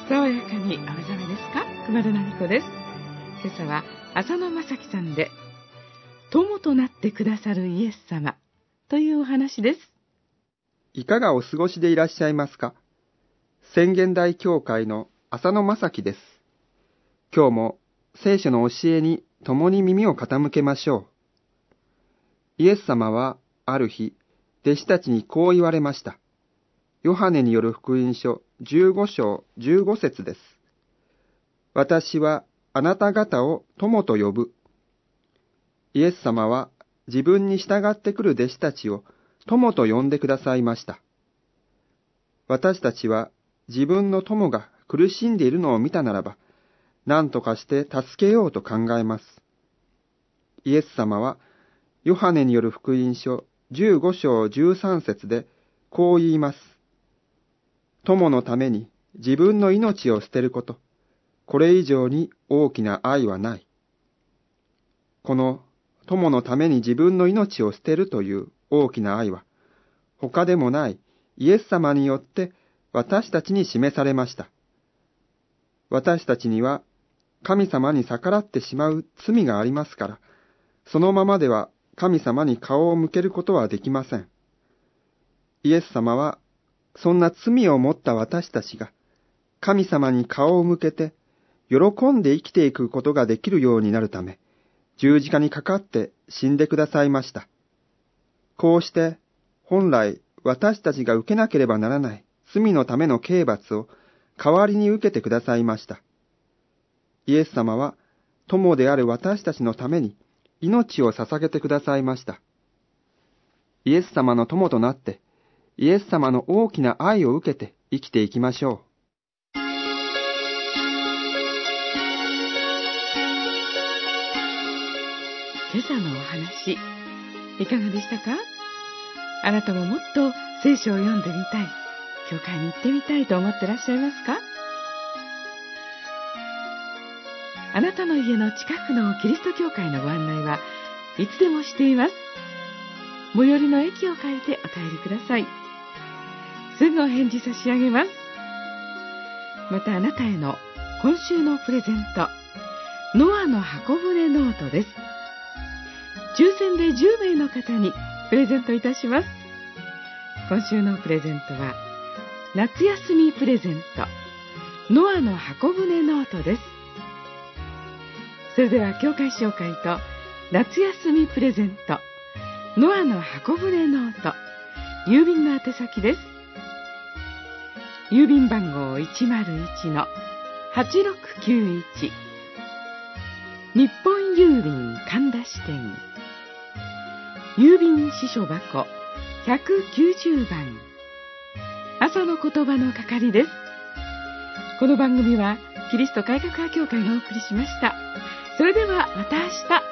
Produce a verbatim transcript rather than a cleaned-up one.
爽やかにお目覚めですか？熊田奈美子です。今朝は浅野正樹さんで、友となってくださるイエス様というお話です。 いかがお過ごしでいらっしゃいますか？宣言台教会の浅野正樹です。今日も聖書の教えに共に耳を傾けましょう。イエス様はある日、弟子たちにこう言われました。ヨハネによる福音書じゅうご章じゅうご節です。私はあなた方を友と呼ぶ。イエス様は自分に従ってくる弟子たちを友と呼んでくださいました。私たちは自分の友が苦しんでいるのを見たならば、何とかして助けようと考えます。イエス様はヨハネによる福音書じゅうご章じゅうさん節でこう言います。友のために自分の命を捨てること、これ以上に大きな愛はない。この友のために自分の命を捨てるという大きな愛は、他でもないイエス様によって私たちに示されました。私たちには神様に逆らってしまう罪がありますから、そのままでは神様に顔を向けることはできません。イエス様はそんな罪を持った私たちが神様に顔を向けて喜んで生きていくことができるようになるため、十字架にかかって死んでくださいました。こうして本来私たちが受けなければならない罪のための刑罰を代わりに受けてくださいました。イエス様は友である私たちのために命を捧げてくださいました。イエス様の友となって、イエス様の大きな愛を受けて生きていきましょう。 今朝のお話、いかがでしたか？あなたももっと聖書を読んでみたい、教会に行ってみたいと思ってらっしゃいますか？あなたの家の近くのキリスト教会のご案内はいつでもしています。最寄りの駅を変えてお帰りください。すぐお返事差し上げます。またあなたへの今週のプレゼント、ノアの箱舟ノートです。抽選でじゅう名の方にプレゼントいたします。今週のプレゼントは夏休みプレゼント、ノアの箱舟ノートです。それでは教会紹介と夏休みプレゼント、ノアの箱舟ノート、郵便の宛先です。郵便番号 いちまるいちのはちろくきゅういち、日本郵便神田支店、郵便支所箱ひゃくきゅうじゅうばん、朝の言葉の係です。この番組はキリスト改革派教会がお送りしました。それではまた明日。